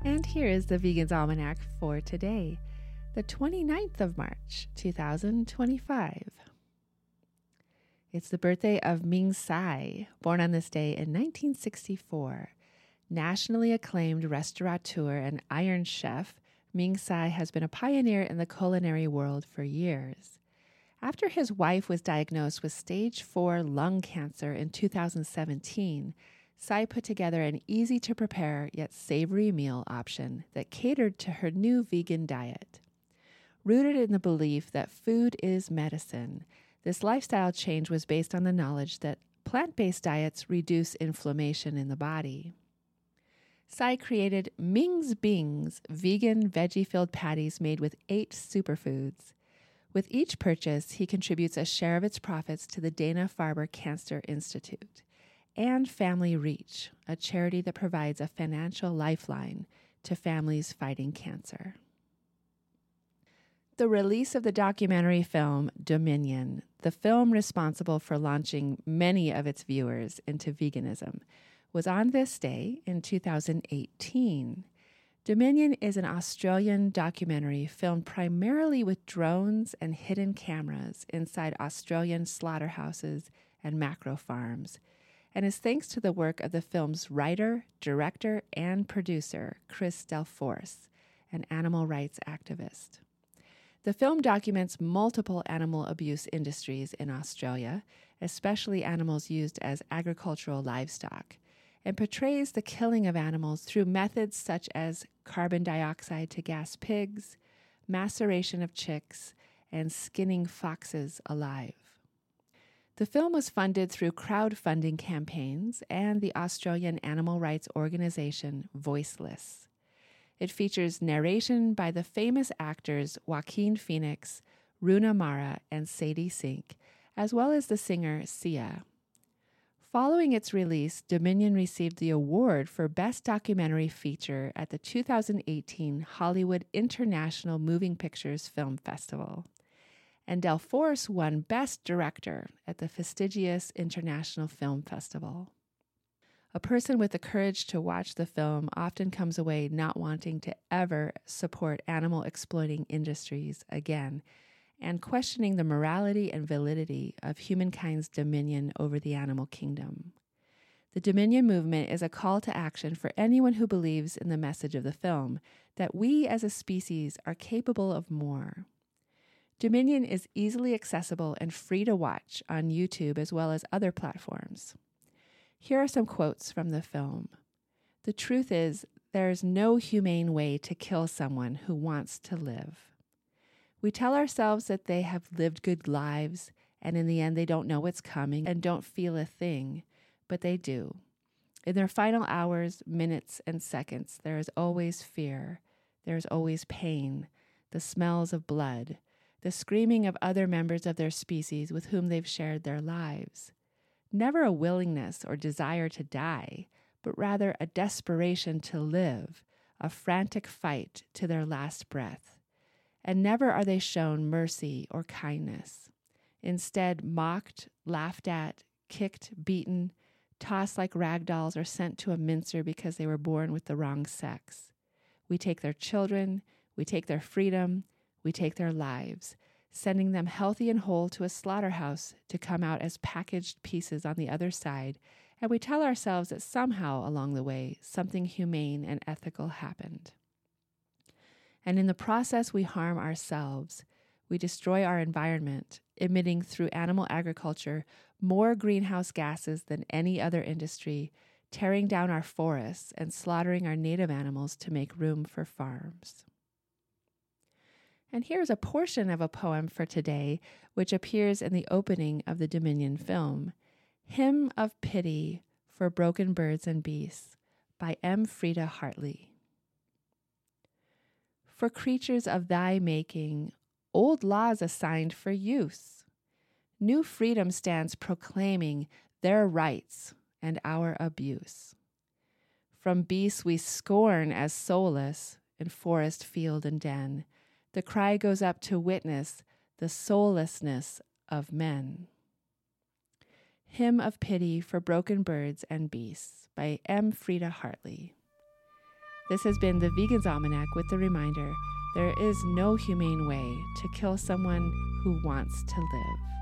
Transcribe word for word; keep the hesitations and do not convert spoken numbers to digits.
And here is the Vegan's Almanac for today, the twenty-ninth of March, two thousand twenty-five. It's the birthday of Ming Tsai, born on this day in nineteen sixty-four. Nationally acclaimed restaurateur and iron chef, Ming Tsai has been a pioneer in the culinary world for years. After his wife was diagnosed with stage four lung cancer in two thousand seventeen, Tsai put together an easy-to-prepare yet savory meal option that catered to her new vegan diet. Rooted in the belief that food is medicine, this lifestyle change was based on the knowledge that plant-based diets reduce inflammation in the body. Tsai created Ming's Bing's vegan veggie-filled patties made with eight superfoods. With each purchase, he contributes a share of its profits to the Dana-Farber Cancer Institute and Family Reach, a charity that provides a financial lifeline to families fighting cancer. The release of the documentary film Dominion, the film responsible for launching many of its viewers into veganism, was on this day in two thousand eighteen. Dominion is an Australian documentary filmed primarily with drones and hidden cameras inside Australian slaughterhouses and macro farms, and is thanks to the work of the film's writer, director, and producer, Chris Delforce, an animal rights activist. The film documents multiple animal abuse industries in Australia, especially animals used as agricultural livestock, and portrays the killing of animals through methods such as carbon dioxide to gas pigs, maceration of chicks, and skinning foxes alive. The film was funded through crowdfunding campaigns and the Australian animal rights organization Voiceless. It features narration by the famous actors Joaquin Phoenix, Runa Mara, and Sadie Sink, as well as the singer Sia. Following its release, Dominion received the award for Best Documentary Feature at the two thousand eighteen Hollywood International Moving Pictures Film Festival, and Delforce won Best Director at the prestigious International Film Festival. A person with the courage to watch the film often comes away not wanting to ever support animal exploiting industries again, and questioning the morality and validity of humankind's dominion over the animal kingdom. The Dominion movement is a call to action for anyone who believes in the message of the film, that we as a species are capable of more. Dominion is easily accessible and free to watch on YouTube as well as other platforms. Here are some quotes from the film. The truth is, there is no humane way to kill someone who wants to live. We tell ourselves that they have lived good lives, and in the end they don't know what's coming and don't feel a thing, but they do. In their final hours, minutes, and seconds, there is always fear. There is always pain, the smells of blood, the screaming of other members of their species with whom they've shared their lives. Never a willingness or desire to die, but rather a desperation to live, a frantic fight to their last breath. And never are they shown mercy or kindness. Instead, mocked, laughed at, kicked, beaten, tossed like rag dolls, or sent to a mincer because they were born with the wrong sex. We take their children, we take their freedom, we take their lives, sending them healthy and whole to a slaughterhouse to come out as packaged pieces on the other side, and we tell ourselves that somehow along the way something humane and ethical happened. And in the process we harm ourselves. We destroy our environment, emitting through animal agriculture more greenhouse gases than any other industry, tearing down our forests and slaughtering our native animals to make room for farms. And here's a portion of a poem for today, which appears in the opening of the Dominion film, Hymn of Pity for Broken Birds and Beasts by M. Frida Hartley. For creatures of thy making, old laws assigned for use. New freedom stands proclaiming their rights and our abuse. From beasts we scorn as soulless in forest, field, and den, the cry goes up to witness the soullessness of men. Hymn of Pity for Broken Birds and Beasts by M. Frida Hartley. This has been the Vegan's Almanac with the reminder, there is no humane way to kill someone who wants to live.